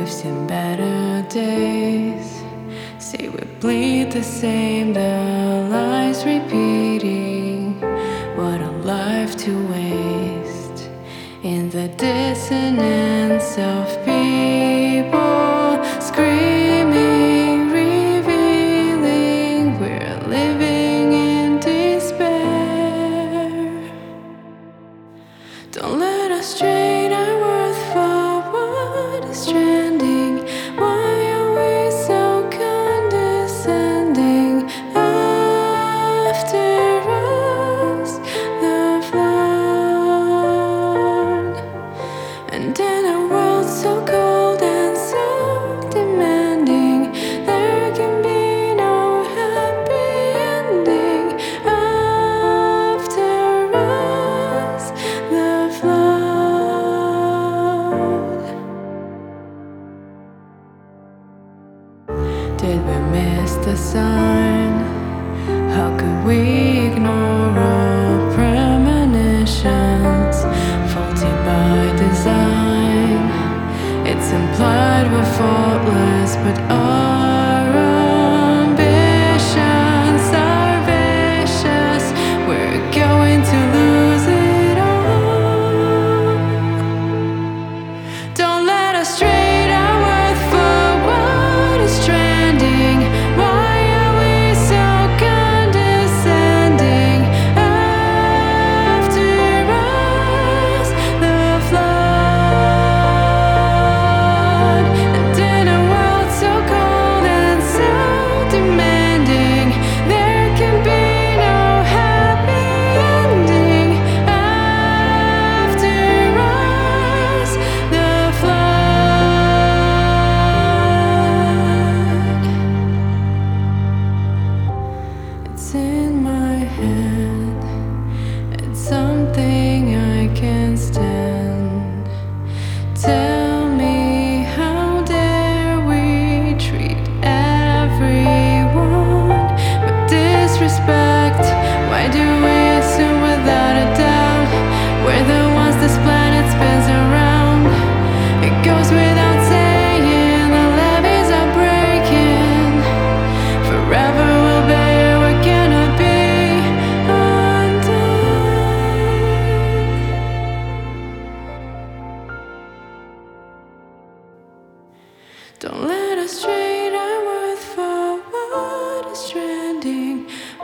We've seen better days. Say we bleed the same, the lies repeating. What a life to waste in the dissonance of people screaming, revealing we're living in despair. Don't let us trade our worth for what is trending. Why are we so condescending? After us, the flood. And in a world so cold and so demanding, there can be no happy ending. After us, the flood. Did we miss the sign? How could we ignore our premonitions? Faulty by design. It's implied we're faultless, but our ambitions are vicious. We're going to lose it all. Don't let us trade our worth for what is trending. Why are we so condescending? After us, the flood. And in a world so cold and so demanding, there can be no happy ending. After us, the flood. It's in my head. It's something I can't stand. Tell me, how dare we treat everyone with disrespect? Why do we assume without a doubt we're the ones this planet spins around? It goes without saying the levees are breaking. Forever we'll bear what cannot be undone. Don't let us trade our worth for what is trending.